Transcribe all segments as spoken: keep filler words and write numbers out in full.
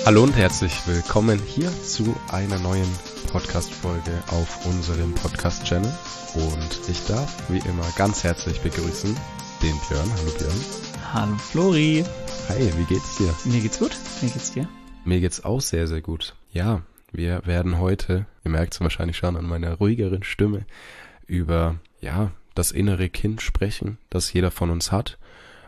Hallo und herzlich willkommen hier zu einer neuen Podcast-Folge auf unserem Podcast-Channel. Und ich darf wie immer ganz herzlich begrüßen den Björn. Hallo Björn. Hallo Flori. Hi, wie geht's dir? Mir geht's gut. Wie geht's dir? Mir geht's auch sehr, sehr gut. Ja, wir werden heute, ihr merkt es wahrscheinlich schon an meiner ruhigeren Stimme, über ja das innere Kind sprechen, das jeder von uns hat.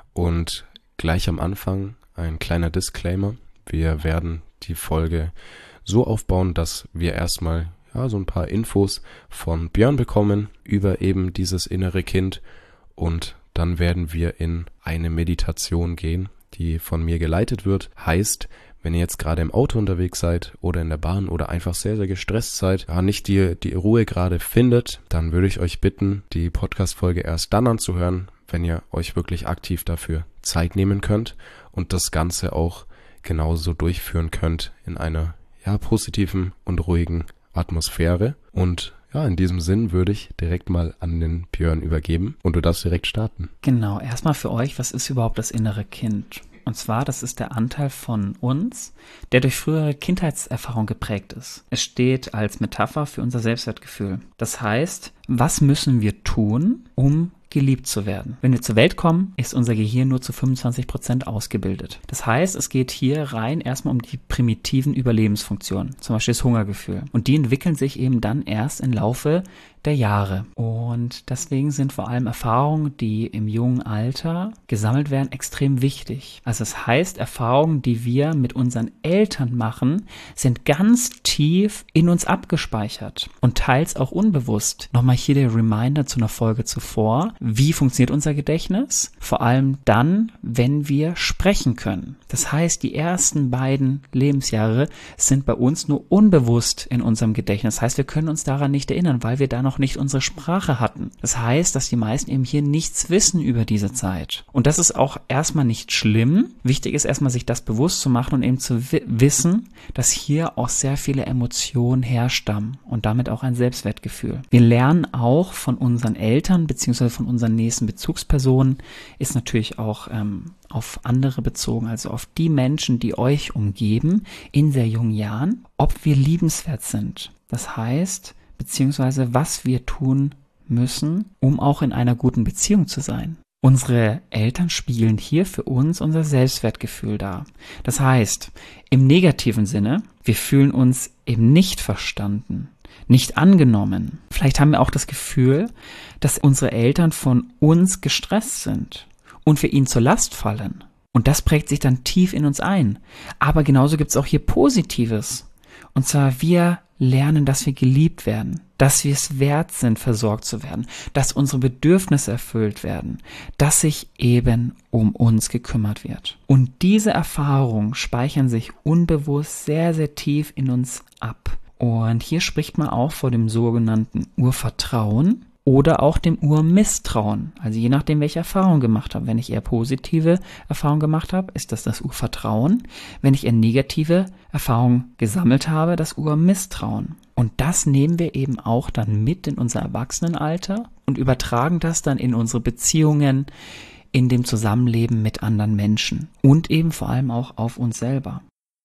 Und gleich am Anfang ein kleiner Disclaimer. Wir werden die Folge so aufbauen, dass wir erstmal ja so ein paar Infos von Björn bekommen über eben dieses innere Kind und dann werden wir in eine Meditation gehen, die von mir geleitet wird. Heißt, wenn ihr jetzt gerade im Auto unterwegs seid oder in der Bahn oder einfach sehr, sehr gestresst seid, ja, nicht die, die Ruhe gerade findet, dann würde ich euch bitten, die Podcast-Folge erst dann anzuhören, wenn ihr euch wirklich aktiv dafür Zeit nehmen könnt und das Ganze auch genauso durchführen könnt in einer ja positiven und ruhigen Atmosphäre. Und ja, in diesem Sinn würde ich direkt mal an den Björn übergeben und du darfst direkt starten. Genau, erstmal für euch, was ist überhaupt das innere Kind? Und zwar, das ist der Anteil von uns, der durch frühere Kindheitserfahrung geprägt ist. Es steht als Metapher für unser Selbstwertgefühl. Das heißt, was müssen wir tun, um geliebt zu werden? Wenn wir zur Welt kommen, ist unser Gehirn nur zu fünfundzwanzig Prozent ausgebildet. Das heißt, es geht hier rein erstmal um die primitiven Überlebensfunktionen, zum Beispiel das Hungergefühl. Und die entwickeln sich eben dann erst im Laufe der Jahre. Und deswegen sind vor allem Erfahrungen, die im jungen Alter gesammelt werden, extrem wichtig. Also das heißt, Erfahrungen, die wir mit unseren Eltern machen, sind ganz tief in uns abgespeichert und teils auch unbewusst. Nochmal hier der Reminder zu einer Folge zuvor. Wie funktioniert unser Gedächtnis? Vor allem dann, wenn wir sprechen können. Das heißt, die ersten beiden Lebensjahre sind bei uns nur unbewusst in unserem Gedächtnis. Das heißt, wir können uns daran nicht erinnern, weil wir da noch nicht unsere Sprache hatten. Das heißt, dass die meisten eben hier nichts wissen über diese Zeit. Und das ist auch erstmal nicht schlimm. Wichtig ist erstmal, sich das bewusst zu machen und eben zu w- wissen, dass hier auch sehr viele Emotionen herstammen und damit auch ein Selbstwertgefühl. Wir lernen auch von unseren Eltern bzw. von unseren nächsten Bezugspersonen, ist natürlich auch ähm, auf andere bezogen, also auf die Menschen, die euch umgeben in sehr jungen Jahren, ob wir liebenswert sind. Das heißt, beziehungsweise was wir tun müssen, um auch in einer guten Beziehung zu sein. Unsere Eltern spiegeln hier für uns unser Selbstwertgefühl dar. Das heißt, im negativen Sinne, wir fühlen uns eben nicht verstanden, nicht angenommen. Vielleicht haben wir auch das Gefühl, dass unsere Eltern von uns gestresst sind und wir ihnen zur Last fallen. Und das prägt sich dann tief in uns ein. Aber genauso gibt es auch hier Positives. Und zwar wir lernen, dass wir geliebt werden, dass wir es wert sind, versorgt zu werden, dass unsere Bedürfnisse erfüllt werden, dass sich eben um uns gekümmert wird. Und diese Erfahrungen speichern sich unbewusst sehr, sehr tief in uns ab. Und hier spricht man auch von dem sogenannten Urvertrauen oder auch dem Urmisstrauen. Also je nachdem, welche Erfahrung gemacht habe. Wenn ich eher positive Erfahrungen gemacht habe, ist das das Urvertrauen. Wenn ich eher negative Erfahrungen gesammelt habe, das Urmisstrauen. Und das nehmen wir eben auch dann mit in unser Erwachsenenalter und übertragen das dann in unsere Beziehungen, in dem Zusammenleben mit anderen Menschen und eben vor allem auch auf uns selber.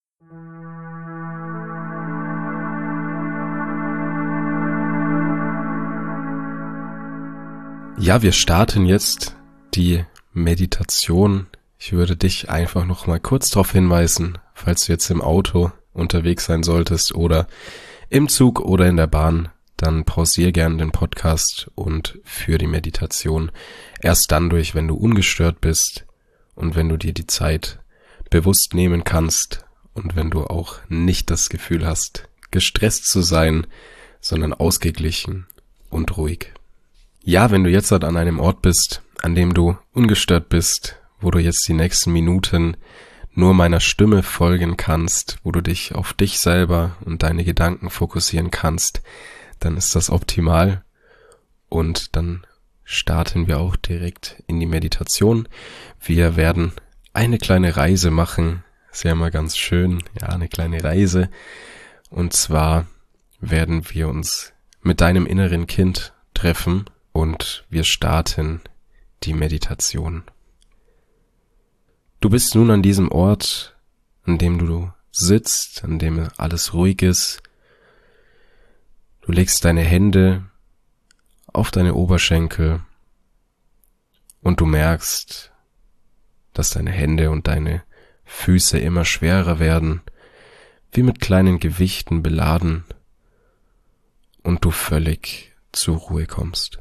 Ja, wir starten jetzt die Meditation. Ich würde dich einfach noch mal kurz darauf hinweisen, falls du jetzt im Auto unterwegs sein solltest oder im Zug oder in der Bahn, dann pausier gerne den Podcast und führ die Meditation erst dann durch, wenn du ungestört bist und wenn du dir die Zeit bewusst nehmen kannst und wenn du auch nicht das Gefühl hast, gestresst zu sein, sondern ausgeglichen und ruhig. Ja, wenn du jetzt halt an einem Ort bist, an dem du ungestört bist, wo du jetzt die nächsten Minuten nur meiner Stimme folgen kannst, wo du dich auf dich selber und deine Gedanken fokussieren kannst, dann ist das optimal. Und dann starten wir auch direkt in die Meditation. Wir werden eine kleine Reise machen, ist ja immer ganz schön, ja, eine kleine Reise. Und zwar werden wir uns mit deinem inneren Kind treffen. Und wir starten die Meditation. Du bist nun an diesem Ort, an dem du sitzt, an dem alles ruhig ist. Du legst deine Hände auf deine Oberschenkel und du merkst, dass deine Hände und deine Füße immer schwerer werden, wie mit kleinen Gewichten beladen, und du völlig zur Ruhe kommst.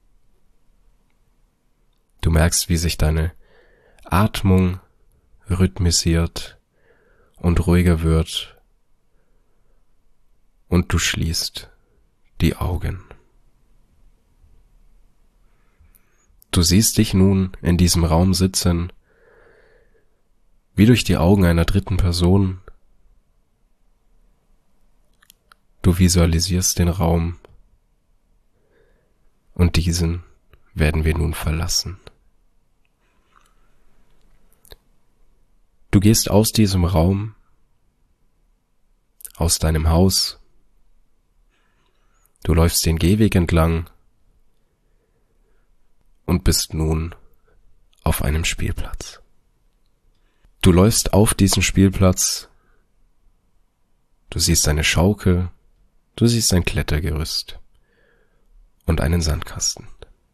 Du merkst, wie sich deine Atmung rhythmisiert und ruhiger wird, und du schließt die Augen. Du siehst dich nun in diesem Raum sitzen, wie durch die Augen einer dritten Person. Du visualisierst den Raum, und diesen werden wir nun verlassen. Du gehst aus diesem Raum, aus deinem Haus, du läufst den Gehweg entlang und bist nun auf einem Spielplatz. Du läufst auf diesen Spielplatz, du siehst eine Schaukel, du siehst ein Klettergerüst und einen Sandkasten.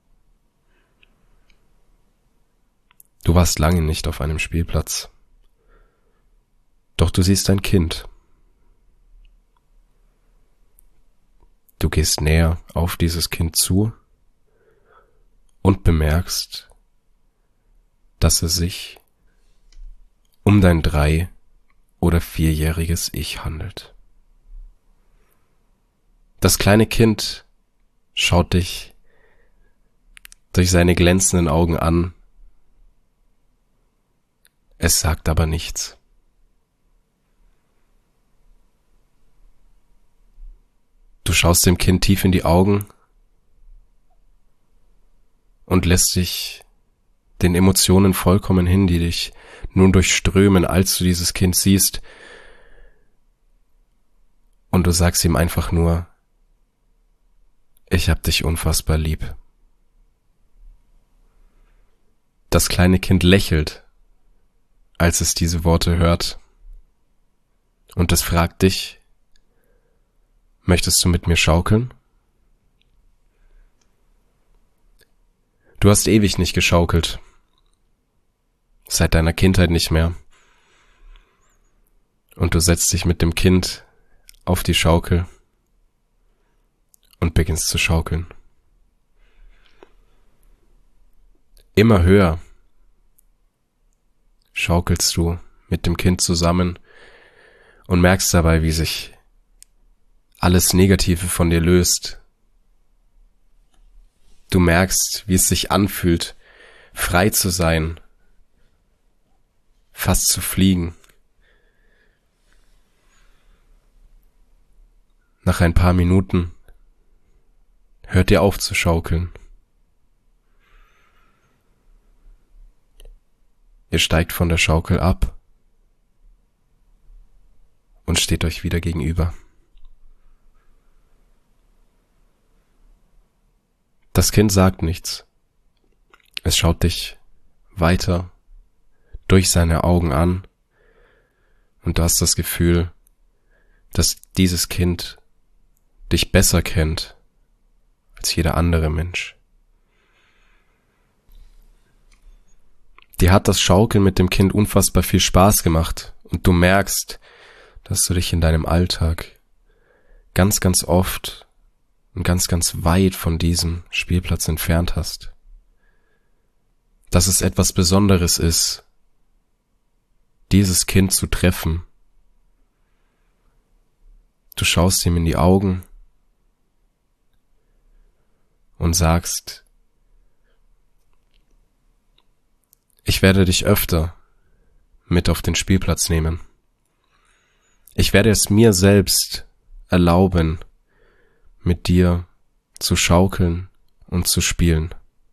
Du warst lange nicht auf einem Spielplatz, doch du siehst ein Kind. Du gehst näher auf dieses Kind zu und bemerkst, dass es sich um dein drei- oder vierjähriges Ich handelt. Das kleine Kind schaut dich durch seine glänzenden Augen an. Es sagt aber nichts. Du schaust dem Kind tief in die Augen und lässt dich den Emotionen vollkommen hin, die dich nun durchströmen, als du dieses Kind siehst. Und du sagst ihm einfach nur: Ich hab dich unfassbar lieb. Das kleine Kind lächelt, als es diese Worte hört, und es fragt dich: Möchtest du mit mir schaukeln? Du hast ewig nicht geschaukelt. Seit deiner Kindheit nicht mehr. Und du setzt dich mit dem Kind auf die Schaukel und beginnst zu schaukeln. Immer höher schaukelst du mit dem Kind zusammen und merkst dabei, wie sich alles Negative von dir löst. Du merkst, wie es sich anfühlt, frei zu sein, fast zu fliegen. Nach ein paar Minuten hört ihr auf zu schaukeln. Ihr steigt von der Schaukel ab und steht euch wieder gegenüber. Das Kind sagt nichts. Es schaut dich weiter durch seine Augen an, und du hast das Gefühl, dass dieses Kind dich besser kennt als jeder andere Mensch. Dir hat das Schaukeln mit dem Kind unfassbar viel Spaß gemacht, und du merkst, dass du dich in deinem Alltag ganz, ganz oft und ganz, ganz weit von diesem Spielplatz entfernt hast. Dass es etwas Besonderes ist, dieses Kind zu treffen. Du schaust ihm in die Augen und sagst: Ich werde dich öfter mit auf den Spielplatz nehmen. Ich werde es mir selbst erlauben, mit dir zu schaukeln und zu spielen.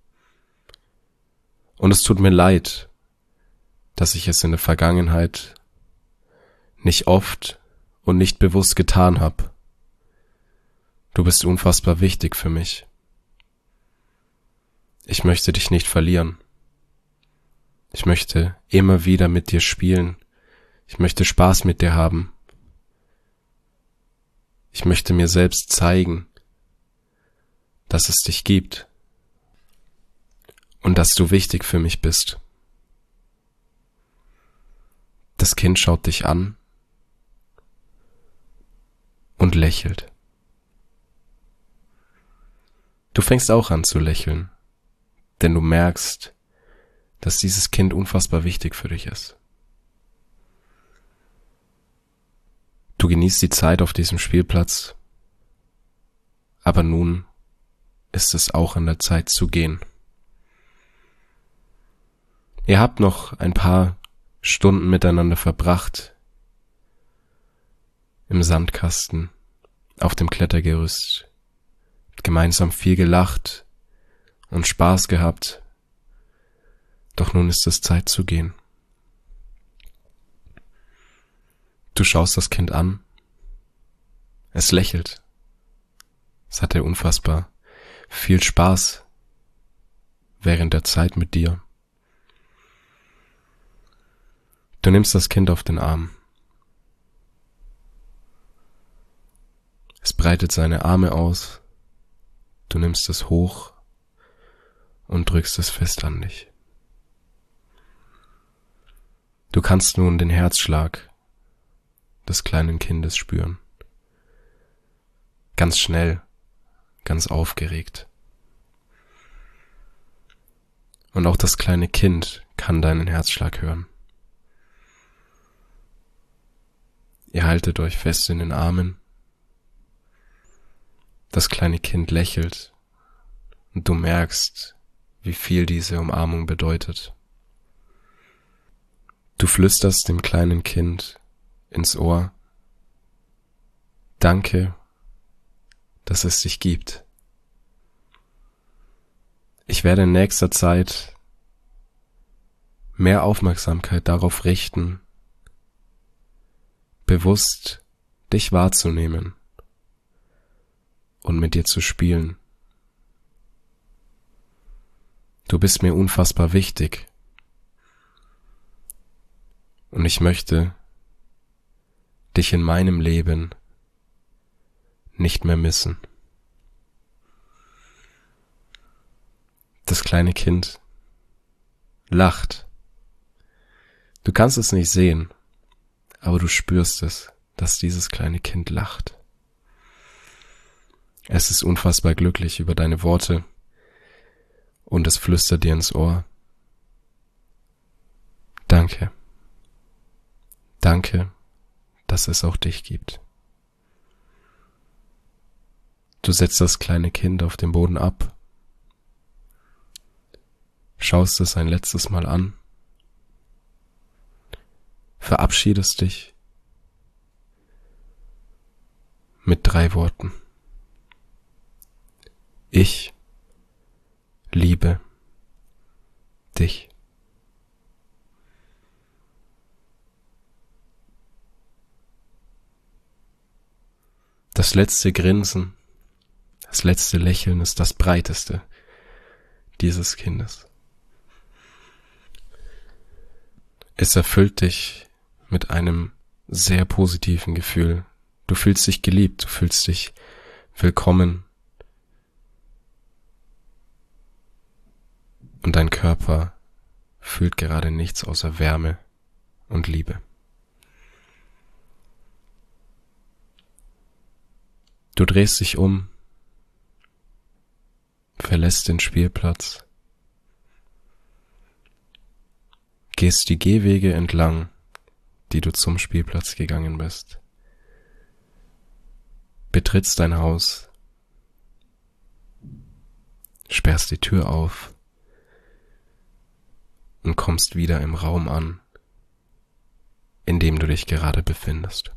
Und es tut mir leid, dass ich es in der Vergangenheit nicht oft und nicht bewusst getan habe. Du bist unfassbar wichtig für mich. Ich möchte dich nicht verlieren. Ich möchte immer wieder mit dir spielen, Ich möchte Spaß mit dir haben. Ich möchte mir selbst zeigen, dass es dich gibt und dass du wichtig für mich bist. Das Kind schaut dich an und lächelt. Du fängst auch an zu lächeln, denn du merkst, dass dieses Kind unfassbar wichtig für dich ist. Du genießt die Zeit auf diesem Spielplatz, aber nun ist es auch an der Zeit zu gehen. Ihr habt noch ein paar Stunden miteinander verbracht, im Sandkasten, auf dem Klettergerüst, gemeinsam viel gelacht und Spaß gehabt, doch nun ist es Zeit zu gehen. Du schaust das Kind an, es lächelt, es hatte unfassbar viel Spaß während der Zeit mit dir. Du nimmst das Kind auf den Arm. Es breitet seine Arme aus, du nimmst es hoch und drückst es fest an dich. Du kannst nun den Herzschlag des kleinen Kindes spüren. Ganz schnell, ganz aufgeregt. Und auch das kleine Kind kann deinen Herzschlag hören. Ihr haltet euch fest in den Armen. Das kleine Kind lächelt und du merkst, wie viel diese Umarmung bedeutet. Du flüsterst dem kleinen Kind ins Ohr: Danke, dass es dich gibt. Ich werde in nächster Zeit mehr Aufmerksamkeit darauf richten, bewusst dich wahrzunehmen und mit dir zu spielen. Du bist mir unfassbar wichtig und ich möchte dich in meinem Leben nicht mehr missen. Das kleine Kind lacht. Du kannst es nicht sehen, aber du spürst es, dass dieses kleine Kind lacht. Es ist unfassbar glücklich über deine Worte und es flüstert dir ins Ohr: Danke. Danke, dass es auch dich gibt. Du setzt das kleine Kind auf den Boden ab, schaust es ein letztes Mal an, verabschiedest dich mit drei Worten: Ich liebe dich. Das letzte Grinsen, das letzte Lächeln ist das breiteste dieses Kindes. Es erfüllt dich mit einem sehr positiven Gefühl. Du fühlst dich geliebt, du fühlst dich willkommen und dein Körper fühlt gerade nichts außer Wärme und Liebe. Du drehst dich um, verlässt den Spielplatz, gehst die Gehwege entlang, die du zum Spielplatz gegangen bist, betrittst dein Haus, sperrst die Tür auf und kommst wieder im Raum an, in dem du dich gerade befindest.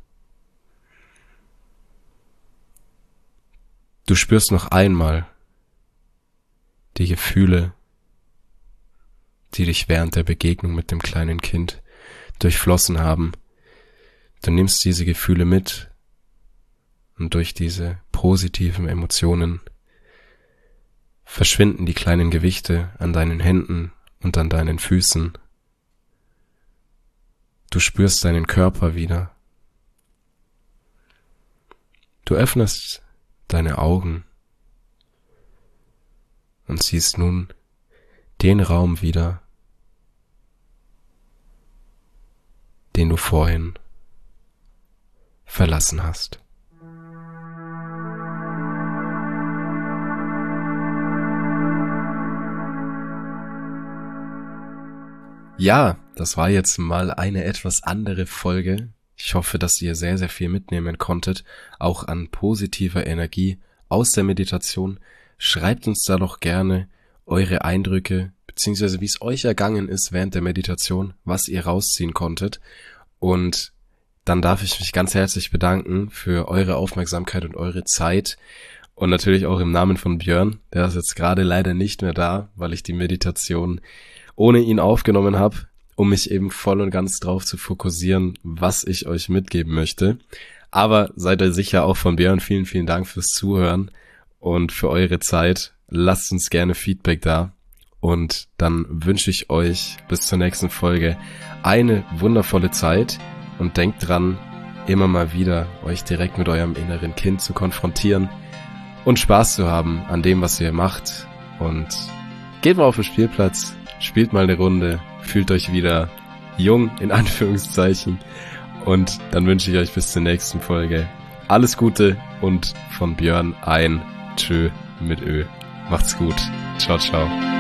Du spürst noch einmal die Gefühle, die dich während der Begegnung mit dem kleinen Kind durchflossen haben. Du nimmst diese Gefühle mit und durch diese positiven Emotionen verschwinden die kleinen Gewichte an deinen Händen und an deinen Füßen. Du spürst deinen Körper wieder. Du öffnest deine Augen und siehst nun den Raum wieder, den du vorhin verlassen hast. Ja, das war jetzt mal eine etwas andere Folge. Ich hoffe, dass ihr sehr, sehr viel mitnehmen konntet, auch an positiver Energie aus der Meditation. Schreibt uns da doch gerne eure Eindrücke, beziehungsweise wie es euch ergangen ist während der Meditation, was ihr rausziehen konntet. Und dann darf ich mich ganz herzlich bedanken für eure Aufmerksamkeit und eure Zeit. Und natürlich auch im Namen von Björn, der ist jetzt gerade leider nicht mehr da, weil ich die Meditation ohne ihn aufgenommen habe, um mich eben voll und ganz drauf zu fokussieren, was ich euch mitgeben möchte. Aber seid ihr sicher auch von Björn, vielen, vielen Dank fürs Zuhören und für eure Zeit. Lasst uns gerne Feedback da und dann wünsche ich euch bis zur nächsten Folge eine wundervolle Zeit und denkt dran, immer mal wieder euch direkt mit eurem inneren Kind zu konfrontieren und Spaß zu haben an dem, was ihr macht, und geht mal auf den Spielplatz, spielt mal eine Runde, fühlt euch wieder jung, in Anführungszeichen. Und dann wünsche ich euch bis zur nächsten Folge alles Gute und von Björn ein Tschö mit Ö. Macht's gut. Ciao, ciao.